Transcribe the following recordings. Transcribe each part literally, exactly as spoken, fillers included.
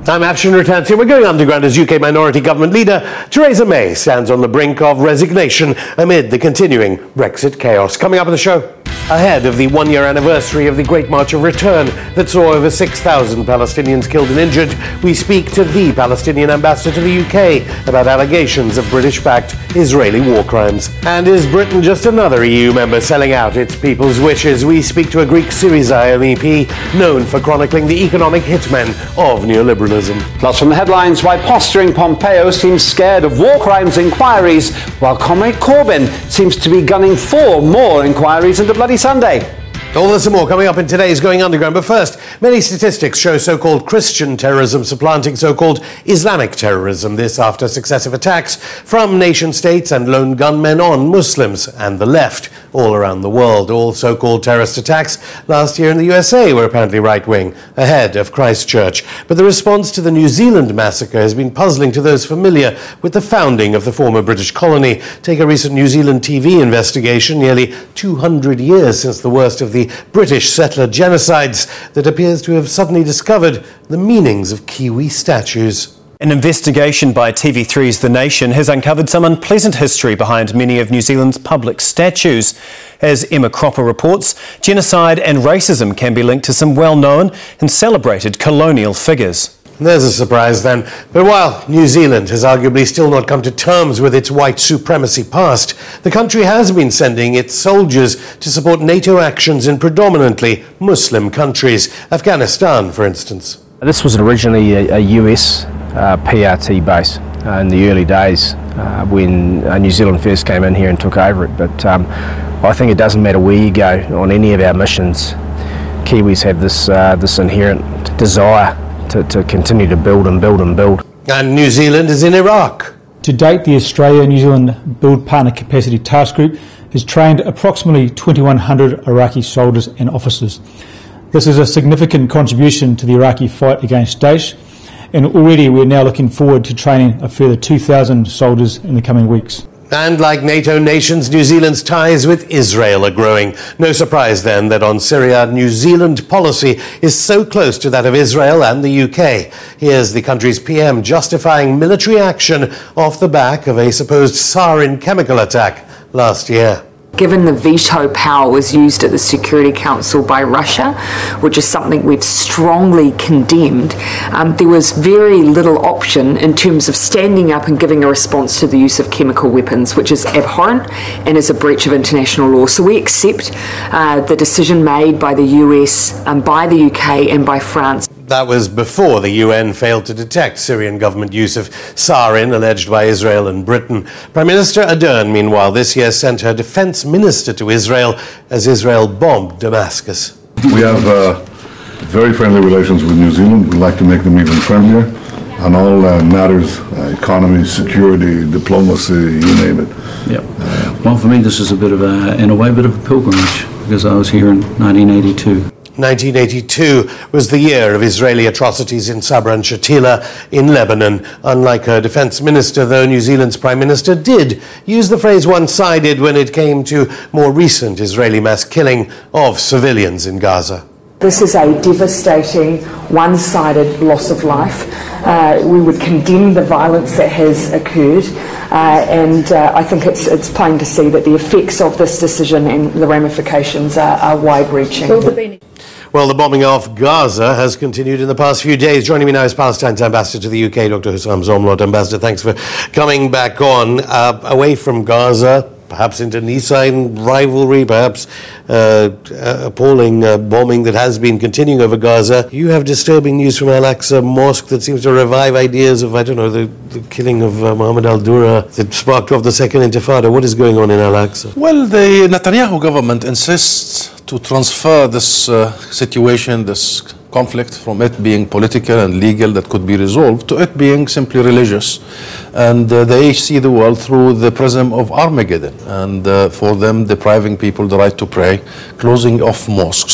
I'm Afshin Rattansi. We're going underground as U K minority government leader Theresa May stands on the brink of resignation amid the continuing Brexit chaos. Coming up on the show, ahead of the one-year anniversary of the Great March of Return that saw over six thousand Palestinians killed and injured, we speak to the Palestinian ambassador to the U K about allegations of British-backed Israeli war crimes. And is Britain just another E U member selling out its people's wishes? We speak to a Greek Syriza M E P known for chronicling the economic hitmen of neoliberalism. Plus from the headlines, why posturing Pompeo seems scared of war crimes inquiries, while Comrade Corbyn seems to be gunning for more inquiries into Bloody Sunday. All this and more coming up in today's Going Underground. But first, many statistics show so-called Christian terrorism supplanting so-called Islamic terrorism. This after successive attacks from nation-states and lone gunmen on Muslims and the left all around the world. All so-called terrorist attacks last year in the U S A were apparently right-wing, ahead of Christchurch. But the response to the New Zealand massacre has been puzzling to those familiar with the founding of the former British colony. Take a recent New Zealand T V investigation, nearly two hundred years since the worst of the British settler genocides, that appears to have suddenly discovered the meanings of Kiwi statues. An investigation by T V three's The Nation has uncovered some unpleasant history behind many of New Zealand's public statues. As Emma Cropper reports, genocide and racism can be linked to some well-known and celebrated colonial figures. There's a surprise then. But while New Zealand has arguably still not come to terms with its white supremacy past, the country has been sending its soldiers to support NATO actions in predominantly Muslim countries. Afghanistan, for instance. This was originally a, a U S uh, P R T base uh, in the early days uh, when uh, New Zealand first came in here and took over it. But um, I think it doesn't matter where you go on any of our missions. Kiwis have this, uh, this inherent desire To, to continue to build and build and build. And New Zealand is in Iraq. To date, the Australia-New Zealand Build Partner Capacity Task Group has trained approximately twenty-one hundred Iraqi soldiers and officers. This is a significant contribution to the Iraqi fight against Daesh, and already we're now looking forward to training a further two thousand soldiers in the coming weeks. And like NATO nations, New Zealand's ties with Israel are growing. No surprise then that on Syria, New Zealand policy is so close to that of Israel and the U K. Here's the country's P M justifying military action off the back of a supposed sarin chemical attack last year. Given the veto power was used at the Security Council by Russia, which is something we've strongly condemned, um, there was very little option in terms of standing up and giving a response to the use of chemical weapons, which is abhorrent and is a breach of international law. So we accept uh, the decision made by the U S, um, by the U K and by France. That was before the U N failed to detect Syrian government use of sarin alleged by Israel and Britain. Prime Minister Ardern, meanwhile, this year sent her defence minister to Israel as Israel bombed Damascus. We have uh, very friendly relations with New Zealand. We'd like to make them even friendlier on all uh, matters, uh, economy, security, diplomacy, you name it. Yep. Well, for me, this is a bit of a, in a way, a bit of a pilgrimage, because I was here in nineteen eighty-two. nineteen eighty-two was the year of Israeli atrocities in Sabra and Shatila in Lebanon. Unlike her defence minister, though, New Zealand's Prime Minister did use the phrase one-sided when it came to more recent Israeli mass killing of civilians in Gaza. This is a devastating, one-sided loss of life. Uh, we would condemn the violence that has occurred, uh, and uh, I think it's it's plain to see that the effects of this decision and the ramifications are, are wide-reaching. Well, the bombing of Gaza has continued in the past few days. Joining me now is Palestine's ambassador to the U K, Doctor Hussam Zomlot. Ambassador, thanks for coming back on. Uh, away from Gaza, perhaps internecine rivalry, perhaps uh, uh, appalling uh, bombing that has been continuing over Gaza. You have disturbing news from Al-Aqsa Mosque that seems to revive ideas of, I don't know, the, the killing of uh, Mohammed al-Dura that sparked off the Second Intifada. What is going on in Al-Aqsa? Well, the Netanyahu government insists to transfer this uh, situation, this conflict, from it being political and legal that could be resolved to it being simply religious. And uh, they see the world through the prism of Armageddon, and uh, for them depriving people the right to pray, closing off mosques,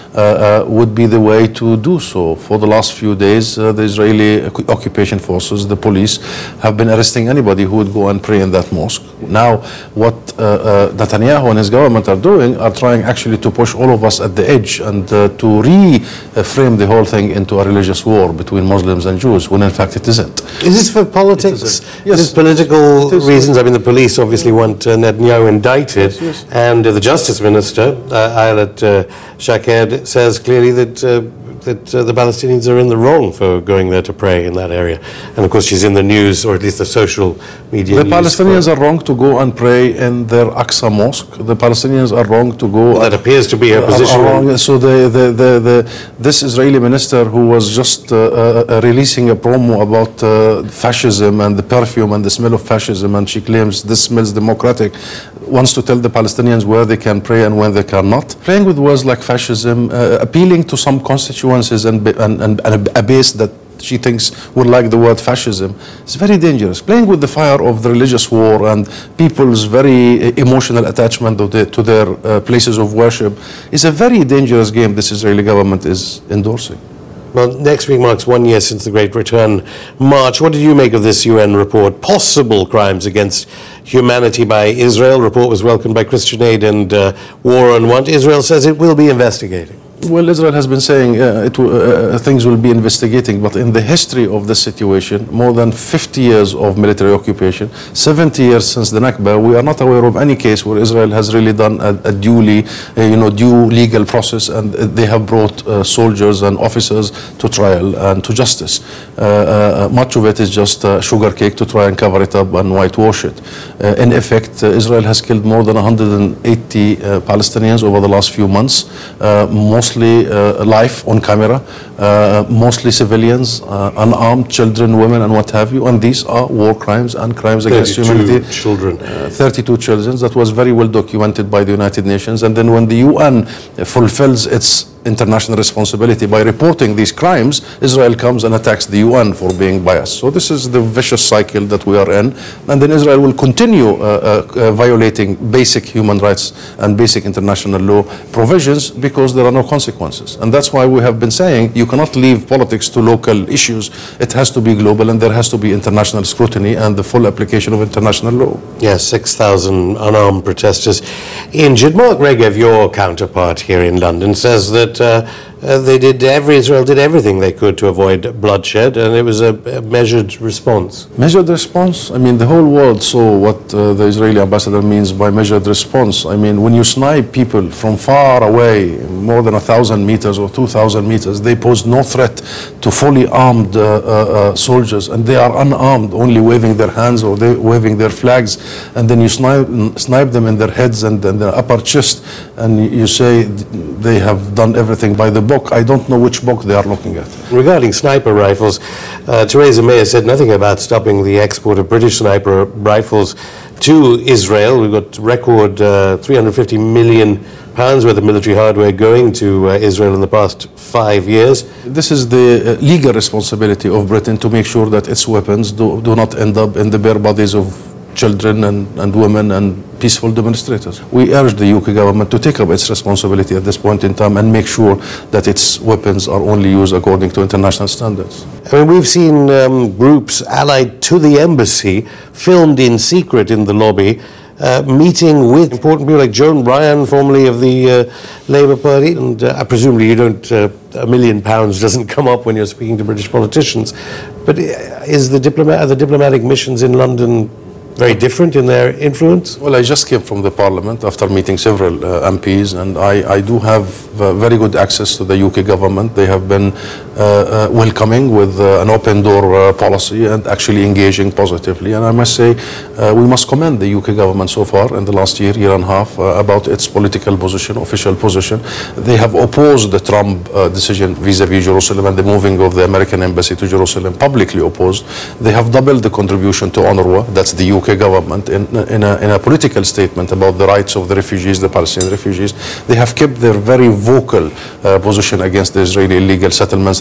uh, would be the way to do so. For the last few days, uh, the Israeli occupation forces, the police, have been arresting anybody who would go and pray in that mosque. Now, what uh, uh, Netanyahu and his government are doing are trying actually to push all of us at the edge and uh, to reframe the whole thing into a religious war between Muslims and Jews, when in fact it isn't. Is this for politics? Is yes. Is this political it is. reasons? I mean, the police obviously want uh, Netanyahu indicted, yes, yes. and uh, the Justice Minister, uh, Ayelet uh, Shaked, says clearly that uh, that uh, the Palestinians are in the wrong for going there to pray in that area. And of course she's in the news, or at least the social media The news Palestinians for... are wrong to go and pray in their Aqsa mosque. The Palestinians are wrong to go... Well, that appears to be her position. Wrong. So the, the, the, the, this Israeli minister who was just uh, uh, releasing a promo about uh, fascism and the perfume and the smell of fascism, and she claims this smells democratic, wants to tell the Palestinians where they can pray and when they cannot. Playing with words like fascism, uh, appealing to some constituencies and, and, and, and a base that she thinks would like the word fascism, is very dangerous. Playing with the fire of the religious war and people's very emotional attachment to, the, to their uh, places of worship is a very dangerous game this Israeli government is endorsing. Well, next week marks one year since the Great Return March. What did you make of this U N report? Possible crimes against humanity by Israel. Report was welcomed by Christian Aid and uh, War on Want. Israel says it will be investigating. Well, Israel has been saying uh, it will, uh, things will be investigating, but in the history of this situation, more than fifty years of military occupation, seventy years since the Nakba, we are not aware of any case where Israel has really done a, a duly, uh, you know, due legal process, and they have brought uh, soldiers and officers to trial and to justice. Uh, uh, much of it is just uh, sugar cake to try and cover it up and whitewash it. Uh, in effect, uh, Israel has killed more than one hundred eighty uh, Palestinians over the last few months, uh, most Mostly uh, life on camera, uh, mostly civilians, uh, unarmed children, women, and what have you. And these are war crimes and crimes against humanity. Children. Uh, thirty-two children. That was very well documented by the United Nations. And then when the U N fulfills its international responsibility by reporting these crimes, Israel comes and attacks the U N for being biased. So this is the vicious cycle that we are in. And then Israel will continue uh, uh, violating basic human rights and basic international law provisions because there are no consequences. And that's why we have been saying you cannot leave politics to local issues. It has to be global, and there has to be international scrutiny and the full application of international law. Yes, six thousand unarmed protesters injured. Mark Regev, your counterpart here in London, says that Uh, uh, they did every Israel did everything they could to avoid bloodshed, and it was a, a measured response. Measured response? I mean, the whole world saw what uh, the Israeli ambassador means by measured response. I mean, when you snipe people from far away, more than a thousand meters or two thousand meters, they pose no threat to fully armed uh, uh, uh, soldiers, and they are unarmed, only waving their hands or they waving their flags, and then you snipe, snipe them in their heads and, and their upper chest, and you say they have done everything by the book. I don't know which book they are looking at. Regarding sniper rifles, uh, Theresa May has said nothing about stopping the export of British sniper rifles to Israel. We've got record uh, three hundred fifty million pounds worth of military hardware going to uh, Israel in the past five years. This is the uh, legal responsibility of Britain to make sure that its weapons do, do not end up in the bare bodies of children and, and women and peaceful demonstrators. We urge the U K government to take up its responsibility at this point in time and make sure that its weapons are only used according to international standards. I mean, we've seen um, groups allied to the embassy filmed in secret in the lobby, uh, meeting with important people like Joan Ryan, formerly of the uh, Labour Party, and uh, presumably you don't, uh, a million pounds doesn't come up when you're speaking to British politicians, but is the diplomat, are the diplomatic missions in London very different in their influence? Well, I just came from the Parliament after meeting several uh, M Ps, and I, I do have uh, very good access to the U K government. They have been uh, uh, welcoming with uh, an open door uh, policy and actually engaging positively. And I must say, uh, we must commend the U K government so far in the last year, year and a half, uh, about its political position, official position. They have opposed the Trump uh, decision vis-a-vis Jerusalem and the moving of the American embassy to Jerusalem, publicly opposed. They have doubled the contribution to UNRWA, that's the U K government, in, in, a, in a political statement about the rights of the refugees, the Palestinian refugees. They have kept their very vocal uh, position against the Israeli illegal settlements and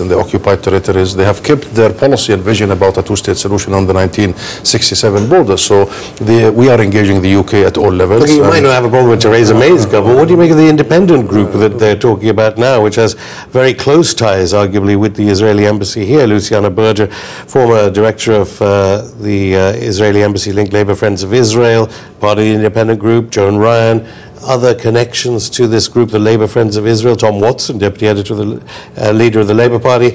the occupied territories. They have kept their policy and vision about a two-state solution on the nineteen sixty-seven border. So the, we are engaging the U K at all levels. Look, you might not have a problem with Theresa May's government. What do you make of the independent group that they're talking about now, which has very close ties, arguably, with the Israeli embassy here? Luciana Berger, former director of uh, the uh, Israeli embassy-linked Labour Friends of Israel, part of the independent group, Joan Ryan, other connections to this group, the Labour Friends of Israel, Tom Watson, deputy editor, of the uh, leader of the Labour Party.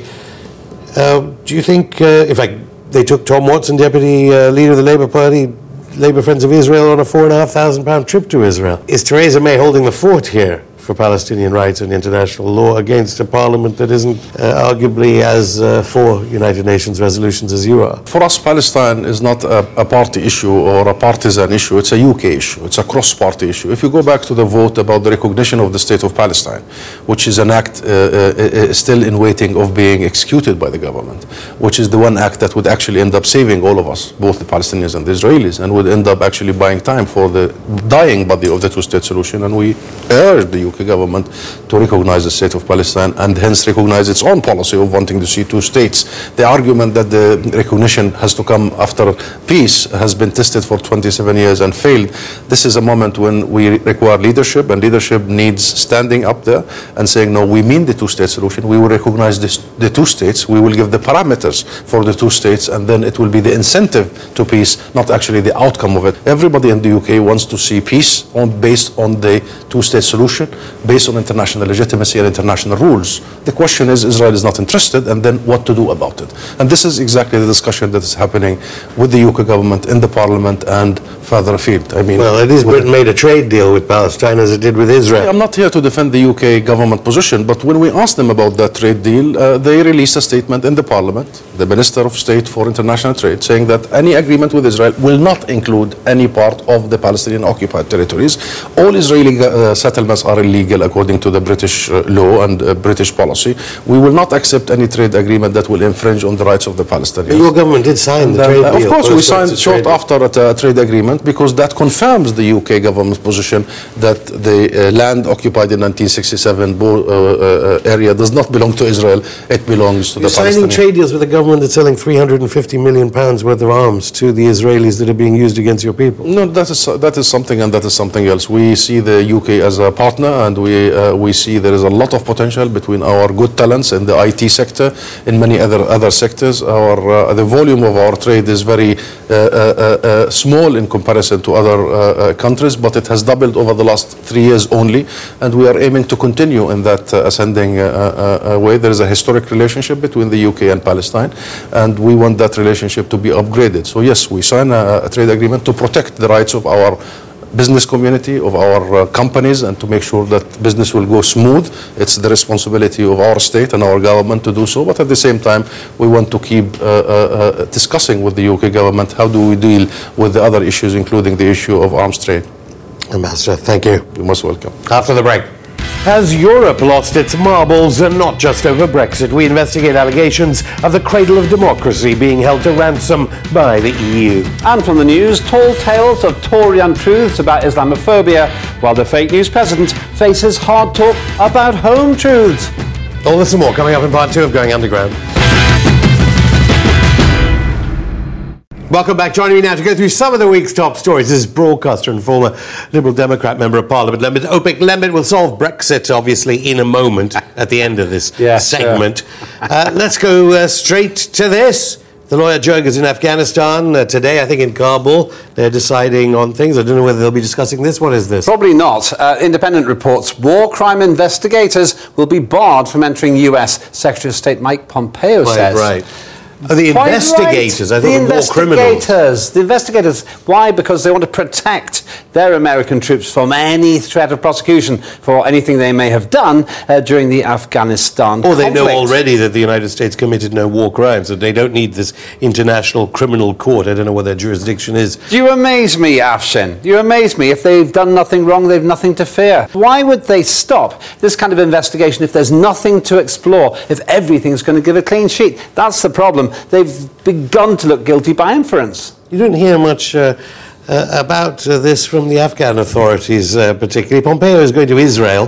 Uh, do you think, uh, in fact, they took Tom Watson, deputy uh, leader of the Labour Party, Labour Friends of Israel, on a four and a half thousand pound trip to Israel? Is Theresa May holding the fort here for Palestinian rights and international law against a parliament that isn't uh, arguably as uh, for United Nations resolutions as you are? For us, Palestine is not a, a party issue or a partisan issue. It's a U K issue. It's a cross-party issue. If you go back to the vote about the recognition of the State of Palestine, which is an act uh, uh, still in waiting of being executed by the government, which is the one act that would actually end up saving all of us, both the Palestinians and the Israelis, and would end up actually buying time for the dying body of the two-state solution. And we urge the U K government to recognize the State of Palestine and hence recognize its own policy of wanting to see two states. The argument that the recognition has to come after peace has been tested for twenty-seven years and failed. This is a moment when we require leadership, and leadership needs standing up there and saying, no, we mean the two-state solution. We will recognize this, the two states. We will give the parameters for the two states, and then it will be the incentive to peace, not actually the outcome of it. Everybody in the U K wants to see peace on, based on the two-state solution, based on international legitimacy and international rules. The question is, Israel is not interested, and then what to do about it? And this is exactly the discussion that is happening with the U K government in the parliament and further afield. I mean, well, at least Britain made a trade deal with Palestine as it did with Israel. I'm not here to defend the U K government position, but when we asked them about that trade deal, uh, they released a statement in the parliament, the Minister of State for International Trade, saying that any agreement with Israel will not include any part of the Palestinian occupied territories. All Israeli uh, settlements are illegal according to the British uh, law and uh, British policy. We will not accept any trade agreement that will infringe on the rights of the Palestinians. But your government did sign and the trade uh, deal. Of course, we signed short trade after a, a trade agreement, because that confirms the U K government's position that the uh, land occupied in nineteen sixty-seven bo- uh, uh, area does not belong to Israel. It belongs to You're the Palestinians. signing trade deals with a government that's selling three hundred fifty million pounds worth of arms to the Israelis that are being used against your people. No, that is that is something, and that is something else. We see the U K as a partner, and we uh, we see there is a lot of potential between our good talents in the I T sector, in many other other sectors. Our uh, the volume of our trade is very uh, uh, uh, small in comparison to other uh, uh, countries, but it has doubled over the last three years only, and we are aiming to continue in that uh, ascending uh, uh, uh, way. There is a historic relationship between the U K and Palestine, and we want that relationship to be upgraded. So yes, we sign a, a trade agreement to protect the rights of our business community, of our uh, companies, and to make sure that business will go smooth. It's the responsibility of our state and our government to do so, but at the same time we want to keep uh, uh, uh, discussing with the U K government how do we deal with the other issues, including the issue of arms trade. Ambassador, thank you. You're most welcome. After the break. Has Europe lost its marbles, and not just over Brexit? We investigate allegations of the cradle of democracy being held to ransom by the E U. And from the news, tall tales of Tory untruths about Islamophobia, while the fake news president faces hard talk about home truths. All this and more coming up in part two of Going Underground. Welcome back. Joining me now to go through some of the week's top stories is broadcaster and former Liberal Democrat Member of Parliament, Lembit Opik. Lembit will solve Brexit, obviously, in a moment at the end of this yeah, segment. Sure. uh, let's go uh, straight to this. The lawyer Jurg in Afghanistan uh, today, I think in Kabul. They're deciding on things. I don't know whether they'll be discussing this. What is this? Probably not. Uh, Independent reports war crime investigators will be barred from entering U S. Secretary of State Mike Pompeo right, says. Right. Oh, the Quite investigators. Right. I thought the the war criminals. investigators. The investigators. Why? Because they want to protect their American troops from any threat of prosecution for anything they may have done uh, during the Afghanistan conflict. Or they conflict. know already that the United States committed no war crimes, that they don't need this international criminal court. I don't know what their jurisdiction is. You amaze me, Afshin. You amaze me. If they've done nothing wrong, they've nothing to fear. Why would they stop this kind of investigation if there's nothing to explore, if everything's going to give a clean sheet? That's the problem. They've begun to look guilty by inference. You don't hear much uh, uh, about uh, this from the Afghan authorities, uh, particularly. Pompeo is going to Israel.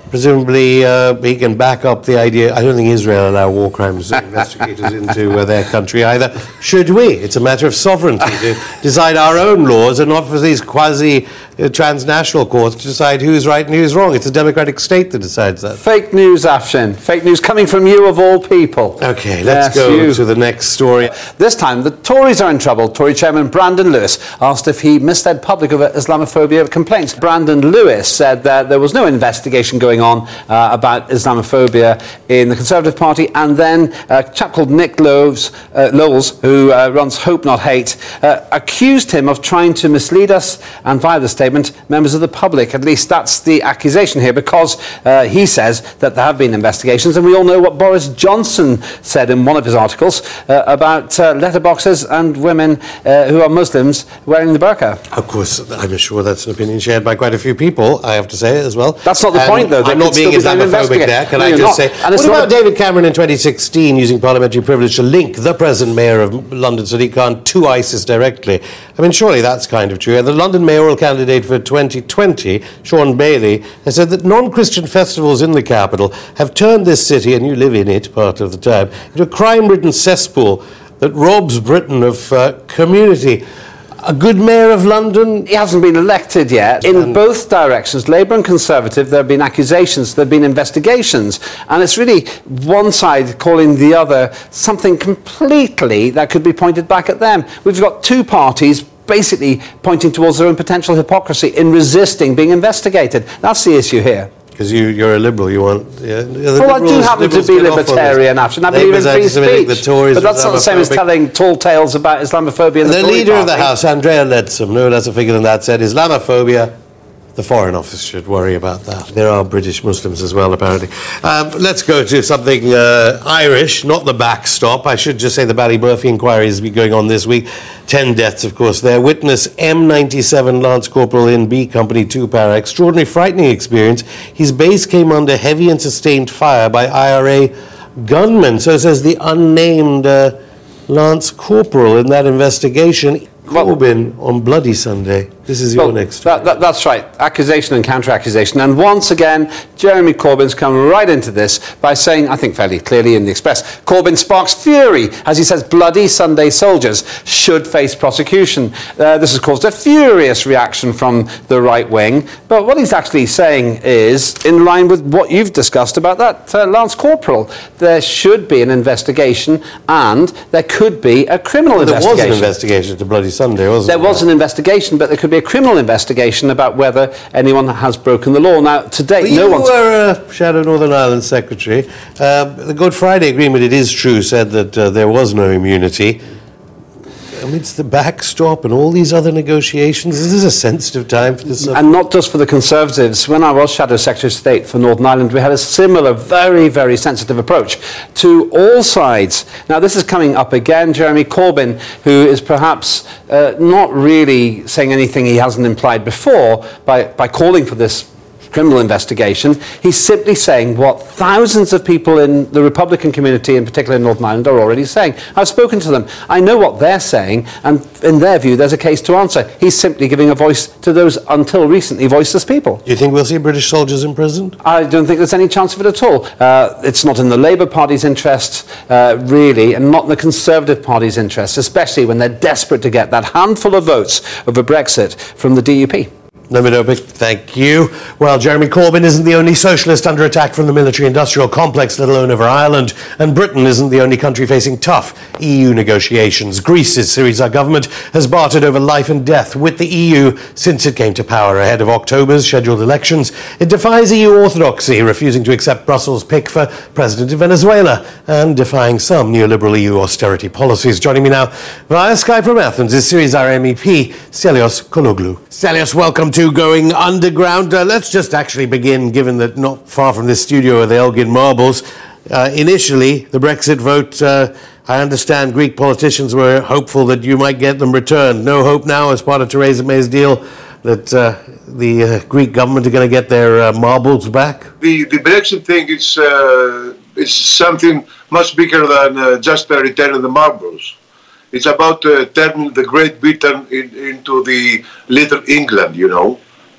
presumably uh, he can back up the idea. I don't think Israel allow war crimes investigators into uh, their country either. Should we? It's a matter of sovereignty to decide our own laws and not for these quasi uh, transnational courts to decide who's right and who's wrong. It's a democratic state that decides that. Fake news, Afshin. Fake news coming from you of all people. Okay, let's Yes, go you. to the next story. This time, the Tories are in trouble. Tory chairman Brandon Lewis asked if he misled public over Islamophobia complaints. Brandon Lewis said that there was no investigation going on uh, about Islamophobia in the Conservative Party, and then a chap called Nick Lowe's, uh, Lowles, who uh, runs Hope Not Hate, uh, accused him of trying to mislead us and, via the statement, members of the public. At least that's the accusation here, because uh, he says that there have been investigations, and we all know what Boris Johnson said in one of his articles uh, about uh, letterboxes and women uh, who are Muslims wearing the burqa. Of course, I'm sure that's an opinion shared by quite a few people, I have to say as well. That's not the And point, though. They I'm could not being still be going to Islamophobic investigate. there, can No, I you're just not. say. And it's What not about David Cameron in twenty sixteen using parliamentary privilege to link the present mayor of London, Sadiq Khan, to ISIS directly? I mean, surely that's kind of true. And the London mayoral candidate for twenty twenty, Sean Bailey, has said that non-Christian festivals in the capital have turned this city, and you live in it part of the time, into a crime-ridden cesspool that robs Britain of uh, community. A good mayor of London? He hasn't been elected yet. In both directions, Labour and Conservative, there have been accusations, there have been investigations, and it's really one side calling the other something completely that could be pointed back at them. We've got two parties basically pointing towards their own potential hypocrisy in resisting being investigated. That's the issue here. Because you, you're a liberal, you want... Yeah, well, I do happen to be libertarian, Afshin. I believe in free speech. The Tories but that's not the same as telling tall tales about Islamophobia in the, the Tory leader party. of the House, Andrea Leadsom, no less a figure than that, said Islamophobia, the Foreign Office should worry about that. There are British Muslims as well, apparently. Um, let's go to something uh, Irish, not the backstop. I should just say the Ballymurphy inquiry has been going on this week. Ten deaths, of course, there. Witness M ninety-seven Lance Corporal in B Company two Para. Extraordinary, frightening experience. His base came under heavy and sustained fire by I R A gunmen. So says the unnamed uh, Lance Corporal in that investigation. Corbyn on Bloody Sunday. This is your well, next that, that, that's right. Accusation and counter-accusation. And once again, Jeremy Corbyn's come right into this by saying, I think fairly clearly in the Express, Corbyn sparks fury as he says Bloody Sunday soldiers should face prosecution. Uh, this has caused a furious reaction from the right wing. But what he's actually saying is, in line with what you've discussed about that uh, Lance Corporal, there should be an investigation and there could be a criminal well, there investigation. There was an investigation to Bloody Sunday, wasn't there? There was an investigation, but there could be a criminal investigation about whether anyone has broken the law. Now, to date, well, no you one's... You were uh, Shadow Northern Ireland Secretary. Uh, the Good Friday Agreement, it is true, said that uh, there was no immunity. Amidst the backstop and all these other negotiations, this is a sensitive time for this. And not just for the Conservatives. When I was Shadow Secretary of State for Northern Ireland, we had a similar, very, very sensitive approach to all sides. Now, this is coming up again. Jeremy Corbyn, who is perhaps uh, not really saying anything he hasn't implied before by, by calling for this criminal investigation. He's simply saying what thousands of people in the Republican community, in particular in Northern Ireland, are already saying. I've spoken to them. I know what they're saying, and in their view, there's a case to answer. He's simply giving a voice to those until recently voiceless people. Do you think we'll see British soldiers imprisoned? I don't think there's any chance of it at all. Uh, it's not in the Labour Party's interest, uh, really, and not in the Conservative Party's interest, especially when they're desperate to get that handful of votes over Brexit from the D U P. Namidopic, thank you. Well, Jeremy Corbyn isn't the only socialist under attack from the military-industrial complex, let alone over Ireland. And Britain isn't the only country facing tough E U negotiations. Greece's Syriza government has bartered over life and death with the E U since it came to power ahead of October's scheduled elections. It defies E U orthodoxy, refusing to accept Brussels' pick for president of Venezuela and defying some neoliberal E U austerity policies. Joining me now via Skype from Athens is Syriza M E P Stelios Kologlou. Stelios, welcome to Going Underground. Uh, let's just actually begin, given that not far from this studio are the Elgin Marbles. Uh, initially, the Brexit vote, uh, I understand Greek politicians were hopeful that you might get them returned. No hope now, as part of Theresa May's deal, that uh, the uh, Greek government are going to get their uh, marbles back? The, the Brexit thing is, uh, is something much bigger than uh, just a return of the marbles. It's about uh, turning the Great Britain in, into the Little England, you know.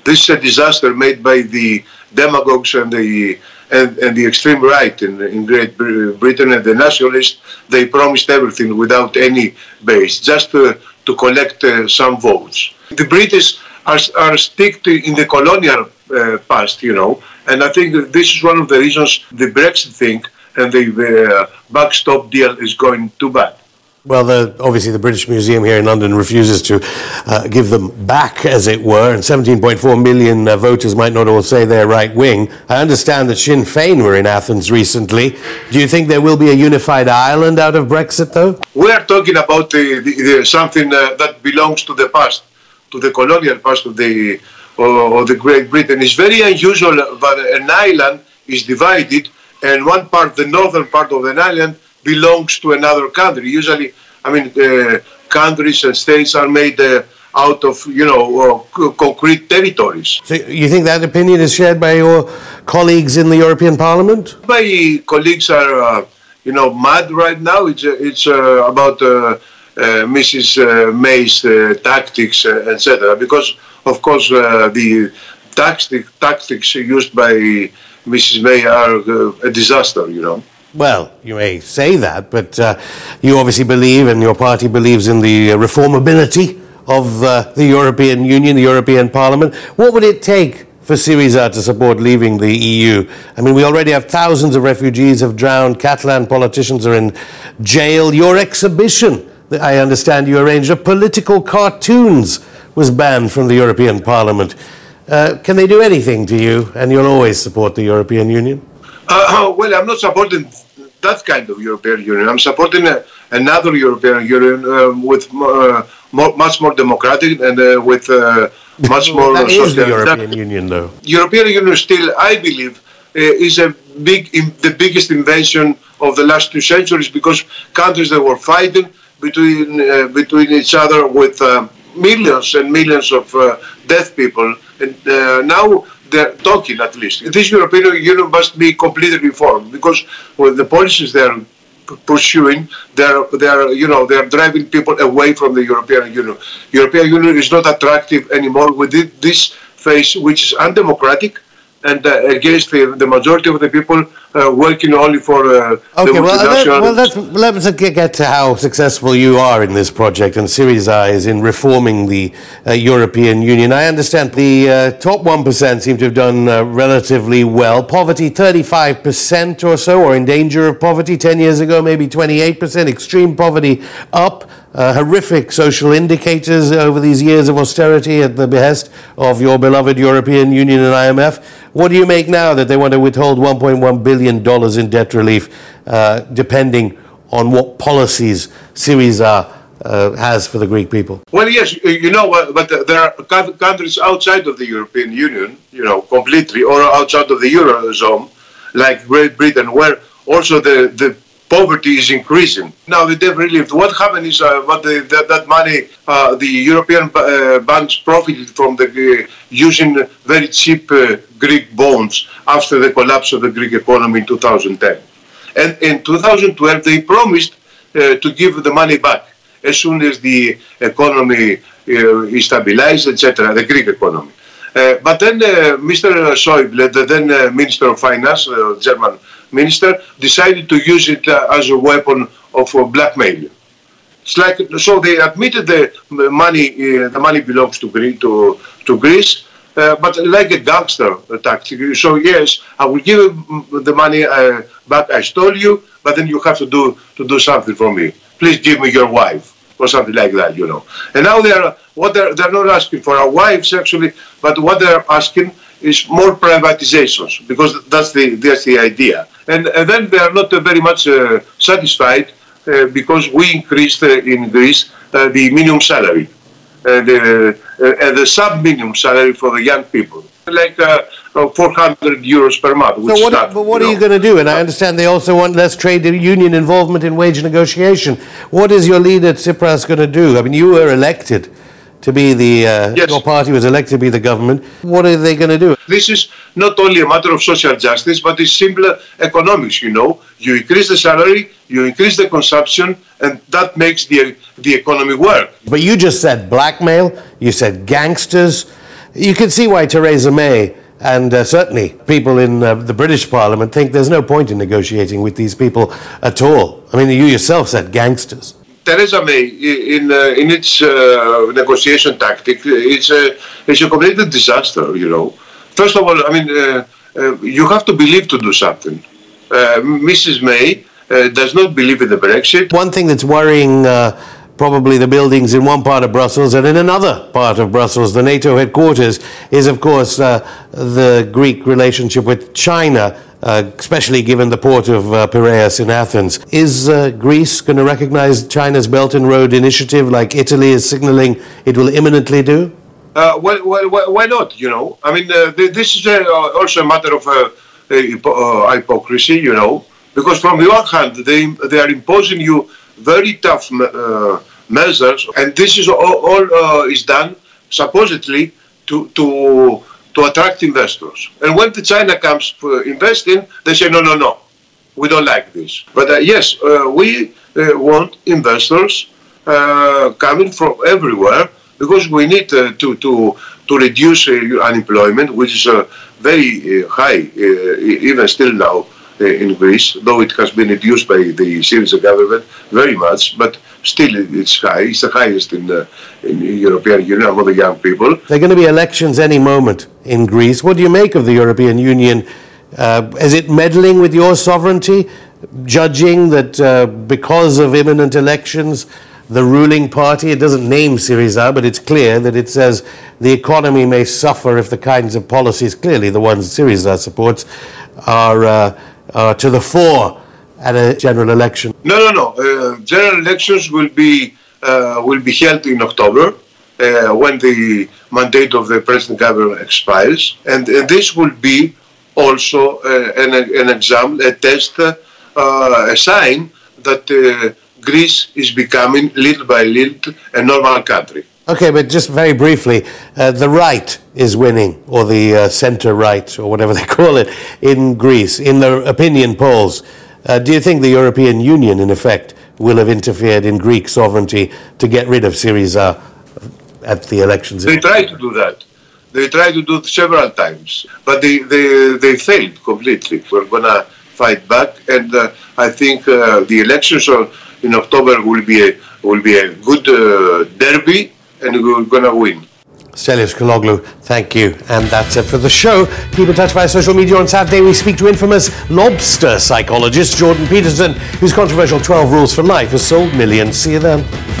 This is a disaster made by the demagogues and the and, and the extreme right in, in Great Britain and the nationalists. They promised everything without any base, just to, to collect uh, some votes. The British are, are stick to in the colonial uh, past, you know, and I think this is one of the reasons the Brexit thing and the uh, backstop deal is going too bad. Well, the, obviously the British Museum here in London refuses to uh, give them back, as it were, and seventeen point four million uh, voters might not all say they're right-wing. I understand that Sinn Féin were in Athens recently. Do you think there will be a unified Ireland out of Brexit, though? We are talking about the, the, the, something uh, that belongs to the past, to the colonial past of the, uh, of the Great Britain. It's very unusual that an island is divided, and one part, the northern part of an island, belongs to another country. Usually, I mean, uh, countries and states are made uh, out of, you know, uh, concrete territories. So you think that opinion is shared by your colleagues in the European Parliament? My colleagues are, uh, you know, mad right now. It's, uh, it's uh, about uh, uh, Missus Uh, May's uh, tactics, uh, et cetera. Because, of course, uh, the tactic, tactics used by Missus May are uh, a disaster, you know. Well, you may say that, but uh, you obviously believe, and your party believes, in the uh, reformability of uh, the European Union, the European Parliament. What would it take for Syriza to support leaving the E U? I mean, we already have thousands of refugees have drowned. Catalan politicians are in jail. Your exhibition, that I understand you arranged, of political cartoons was banned from the European Parliament. Uh, can they do anything to you, and you'll always support the European Union? Uh, well, I'm not supporting that kind of European Union. I'm supporting a, another European Union uh, with uh, more, much more democratic and uh, with uh, much more that social. Is the European that, Union, though. European Union still, I believe, uh, is a big, in, the biggest invention of the last two centuries, because countries that were fighting between uh, between each other with uh, millions and millions of uh, dead people, and uh, now they're talking, at least. This European Union must be completely reformed, because with the policies they're pursuing, they're, they're, you know, they're driving people away from the European Union. European Union is not attractive anymore with this face, which is undemocratic and uh, against the, the majority of the people uh, working only for uh, okay, the well, multinational... Well, let's, let's get to how successful you are in this project, and Syriza is in reforming the uh, European Union. I understand the uh, top one percent seem to have done uh, relatively well. Poverty, thirty-five percent or so, or in danger of poverty. Ten years ago, maybe twenty-eight percent. Extreme poverty up. Uh, horrific social indicators over these years of austerity at the behest of your beloved European Union and I M F. What do you make now that they want to withhold one point one billion dollars in debt relief, uh, depending on what policies Syriza uh, has for the Greek people? Well, yes, you know, uh, but uh, there are countries outside of the European Union, you know, completely, or outside of the Eurozone, like Great Britain, where also the, the poverty is increasing. Now, the debt relief, what happened is uh, what the, that, that money, uh, the European uh, banks profited from the uh, using very cheap uh, Greek bonds after the collapse of the Greek economy in two thousand ten. And in two thousand twelve, they promised uh, to give the money back as soon as the economy uh, is stabilized, et cetera, the Greek economy. Uh, but then uh, Mister Schäuble, the then uh, Minister of Finance, uh, German minister, decided to use it uh, as a weapon of uh, blackmail. It's like, so they admitted the money, uh, the money belongs to Greece, to, to Greece, uh, but like a gangster tactic. So yes, I will give the money uh, back I stole you, but then you have to do to do something for me. Please give me your wife, or something like that, you know. And now they are what they're they're not asking for our wives actually, but what they're asking is more privatizations, because that's the that's the idea. And, and then they are not uh, very much uh, satisfied uh, because we increased uh, in Greece uh, the minimum salary, uh, the, uh, and the sub-minimum salary for the young people, like uh, uh, four hundred euros per month. So what, start, but what you are know. you going to do? And I understand they also want less trade union involvement in wage negotiation. What is your leader Tsipras going to do? I mean, you were elected to be the, uh, yes. your party was elected to be the government. What are they going to do? This is not only a matter of social justice, but it's simple economics, you know. You increase the salary, you increase the consumption, and that makes the, the economy work. But you just said blackmail, you said gangsters. You can see why Theresa May and uh, certainly people in uh, the British Parliament think there's no point in negotiating with these people at all. I mean, you yourself said gangsters. Theresa May, in uh, in its uh, negotiation tactic, it's a it's a complete disaster. You know, first of all, I mean, uh, uh, you have to believe to do something. Uh, Missus May uh, does not believe in the Brexit. One thing that's worrying uh, probably the buildings in one part of Brussels and in another part of Brussels, the NATO headquarters, is of course uh, the Greek relationship with China. Uh, especially given the port of uh, Piraeus in Athens. Is uh, Greece going to recognize China's Belt and Road Initiative like Italy is signaling it will imminently do? Uh, well, well, why not, you know? I mean, uh, this is uh, also a matter of uh, uh, hypocrisy, you know, because from the one hand, they, they are imposing you very tough uh, measures, and this is all, all uh, is done supposedly to to to attract investors. And when the China comes for investing, they say, no, no, no, we don't like this. But uh, yes, uh, we uh, want investors uh, coming from everywhere because we need uh, to, to, to reduce uh, unemployment, which is uh, very uh, high, uh, even still now uh, in Greece, though it has been reduced by the Syriza government very much, but still it's high. It's the highest in the in the European Union among the young people. There are going to be elections any moment in Greece. What do you make of the European Union? Uh, is it meddling with your sovereignty, judging that uh, because of imminent elections, the ruling party, it doesn't name Syriza, but it's clear that it says the economy may suffer if the kinds of policies, clearly the ones Syriza supports, are, uh, are to the fore at a general election? No, no, no. Uh, general elections will be uh, will be held in October uh, when the mandate of the present government expires, and, and this will be also uh, an, an example, a test, uh, a sign that uh, Greece is becoming little by little a normal country. Okay, but just very briefly, uh, the right is winning, or the uh, centre right, or whatever they call it, in Greece, in the opinion polls. Uh, do you think the European Union, in effect, will have interfered in Greek sovereignty to get rid of Syriza at the elections? They tried to do that. They tried to do it several times, but they, they, they failed completely. We're going to fight back, and uh, I think uh, the elections in October will be a, will be a good uh, derby, and we're going to win. Stelios Kaloglou, thank you. And that's it for the show. Keep in touch via social media. On Saturday, we speak to infamous lobster psychologist Jordan Peterson, whose controversial twelve Rules for Life has sold millions. See you then.